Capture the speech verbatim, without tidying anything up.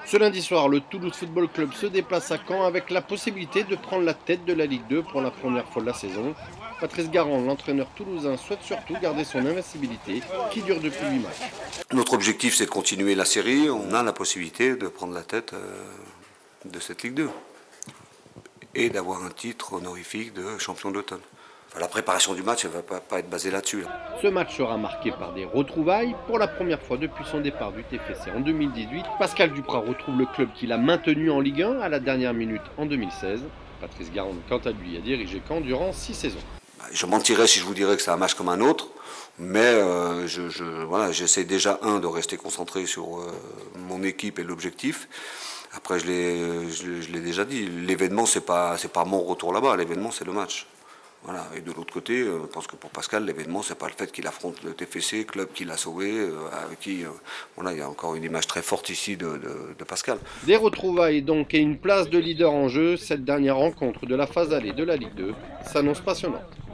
Ce lundi soir, le Toulouse Football Club se déplace à Caen avec la possibilité de prendre la tête de la Ligue deux pour la première fois de la saison. Patrice Garand, l'entraîneur toulousain, souhaite surtout garder son invincibilité qui dure depuis huit matchs. Notre objectif, c'est de continuer la série. On a la possibilité de prendre la tête de cette Ligue deux et d'avoir un titre honorifique de champion d'automne. Enfin, la préparation du match, elle ne va pas, pas être basée là-dessus. Là. Ce match sera marqué par des retrouvailles. Pour la première fois depuis son départ du T F C en deux mille dix-huit, Pascal Duprat retrouve le club qu'il a maintenu en Ligue un à la dernière minute en deux mille seize. Patrice Garand, quant à lui, a dirigé Caen durant six saisons. Je mentirais si je vous dirais que c'est un match comme un autre, mais euh, je, je, voilà, j'essaie déjà, un, de rester concentré sur euh, mon équipe et l'objectif. Après, je l'ai, je, je l'ai déjà dit, l'événement, c'est pas, c'est pas mon retour là-bas, l'événement, c'est le match. Voilà. Et de l'autre côté, euh, je pense que pour Pascal, l'événement, c'est pas le fait qu'il affronte le T F C, club qui l'a sauvé, euh, avec qui, euh, voilà, il y a encore une image très forte ici de, de, de Pascal. Des retrouvailles donc et une place de leader en jeu, cette dernière rencontre de la phase allée de la Ligue deux s'annonce passionnante.